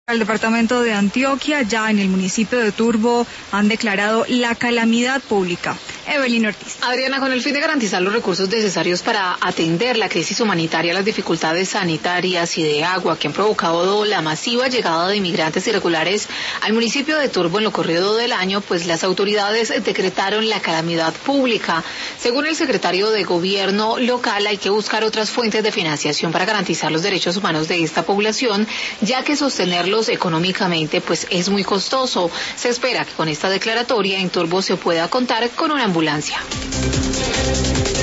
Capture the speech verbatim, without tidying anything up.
El departamento de Antioquia, ya en el municipio de Turbo, han declarado la calamidad pública. Evelyn Ortiz. Adriana, con el fin de garantizar los recursos necesarios para atender la crisis humanitaria, las dificultades sanitarias y de agua que han provocado la masiva llegada de inmigrantes irregulares al municipio de Turbo en lo corrido del año, pues las autoridades decretaron la calamidad pública. Según el secretario de Gobierno local, hay que buscar otras fuentes de financiación para garantizar los derechos humanos de esta población, ya que sostenerlos económicamente pues es muy costoso. Se espera que con esta declaratoria en Turbo se pueda contar con una ambulancia.